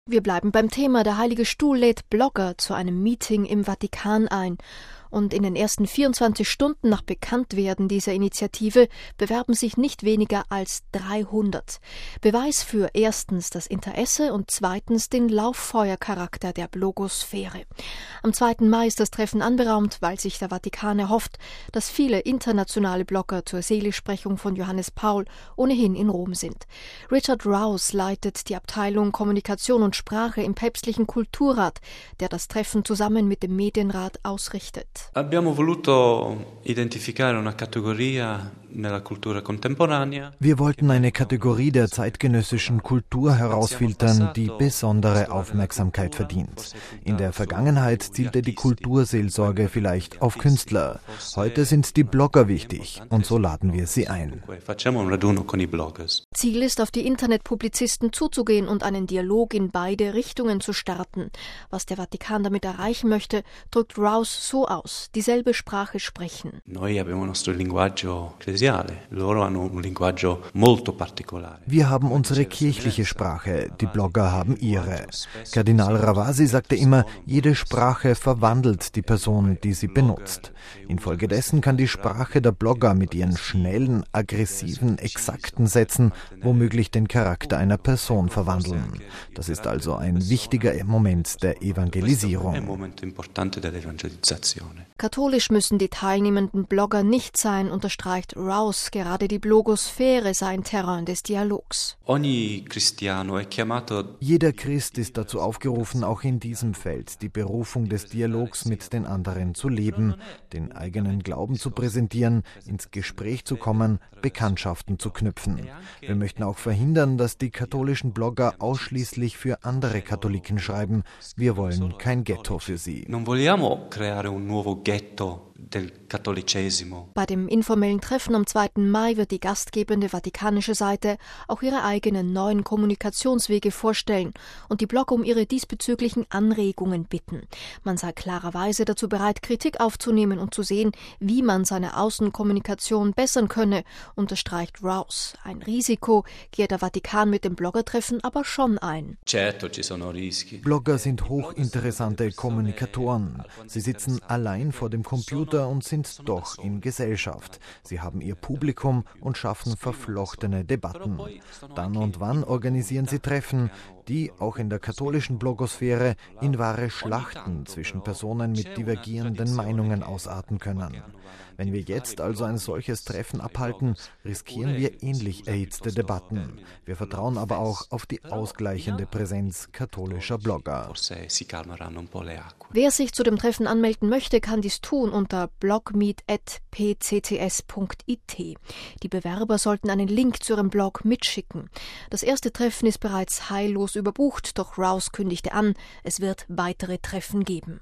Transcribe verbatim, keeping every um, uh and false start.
Wir bleiben beim Thema. Der Heilige Stuhl lädt Blogger zu einem Meeting im Vatikan ein. Und in den ersten vierundzwanzig Stunden nach Bekanntwerden dieser Initiative bewerben sich nicht weniger als dreihundert. Beweis für erstens das Interesse und zweitens den Lauffeuercharakter der Blogosphäre. Am zweiten Mai ist das Treffen anberaumt, weil sich der Vatikan erhofft, dass viele internationale Blogger zur Seligsprechung von Johannes Paul ohnehin in Rom sind. Richard Rouse leitet die Abteilung Kommunikation und Sprache im päpstlichen Kulturrat, der das Treffen zusammen mit dem Medienrat ausrichtet. Abbiamo voluto identificare una categoria nella cultura contemporanea. Wir wollten eine Kategorie der zeitgenössischen Kultur herausfiltern, die besondere Aufmerksamkeit verdient. In der Vergangenheit zielte die Kulturseelsorge vielleicht auf Künstler. Heute sind die Blogger wichtig und so laden wir sie ein. Ziel ist, auf die Internetpublizisten zuzugehen und einen Dialog in beide Richtungen zu starten. Was der Vatikan damit erreichen möchte, drückt Rouse so aus: dieselbe Sprache sprechen. Noi abbiamo il nostro linguaggio ecclesiale, loro hanno un linguaggio molto particolare. Wir haben unsere kirchliche Sprache, die Blogger haben ihre. Kardinal Ravasi sagte immer, jede Sprache verwandelt die Person, die sie benutzt. Infolgedessen kann die Sprache der Blogger mit ihren schnellen, aggressiven, exakten Sätzen womöglich den Charakter einer Person verwandeln. Das ist also ein wichtiger Moment der Evangelisierung. Katholisch müssen die teilnehmenden Blogger nicht sein, unterstreicht Rouse. Gerade die Blogosphäre sei ein Terrain des Dialogs. Jeder Christ ist dazu aufgerufen, auch in diesem Feld die Berufung des Dialogs mit den anderen zu leben, den eigenen Glauben zu präsentieren, ins Gespräch zu kommen, Bekanntschaften zu knüpfen. Wir möchten auch verhindern, dass die katholischen Blogger ausschließlich für andere Katholiken schreiben. Wir wollen kein Ghetto für sie. Non vogliamo creare un nuovo ghetto del cattolicesimo. Bei dem informellen Treffen am zweiten Mai wird die gastgebende vatikanische Seite auch ihre eigenen neuen Kommunikationswege vorstellen und die Blogger um ihre diesbezüglichen Anregungen bitten. Man sei klarerweise dazu bereit, Kritik aufzunehmen und zu sehen, wie man seine Außenkommunikation bessern könne, unterstreicht Rouse. Ein Risiko gehe der Vatikan mit dem Bloggertreffen aber schon ein. Certo, ci sono rischi. Blogger sind hochinteressante Kommunikatoren. Sie sitzen allein vor dem Computer und sind doch in Gesellschaft. Sie haben ihr Publikum und schaffen verflochtene Debatten. Dann und wann organisieren sie Treffen, die auch in der katholischen Blogosphäre in wahre Schlachten zwischen Personen mit divergierenden Meinungen ausarten können. Wenn wir jetzt also ein solches Treffen abhalten, riskieren wir ähnlich erhitzte Debatten. Wir vertrauen aber auch auf die ausgleichende Präsenz katholischer Blogger. Wer sich zu dem Treffen anmelden möchte, kann dies tun unter blogmeet at p c t s punkt i t. Die Bewerber sollten einen Link zu ihrem Blog mitschicken. Das erste Treffen ist bereits heillos überbucht, doch Rouse kündigte an, es wird weitere Treffen geben.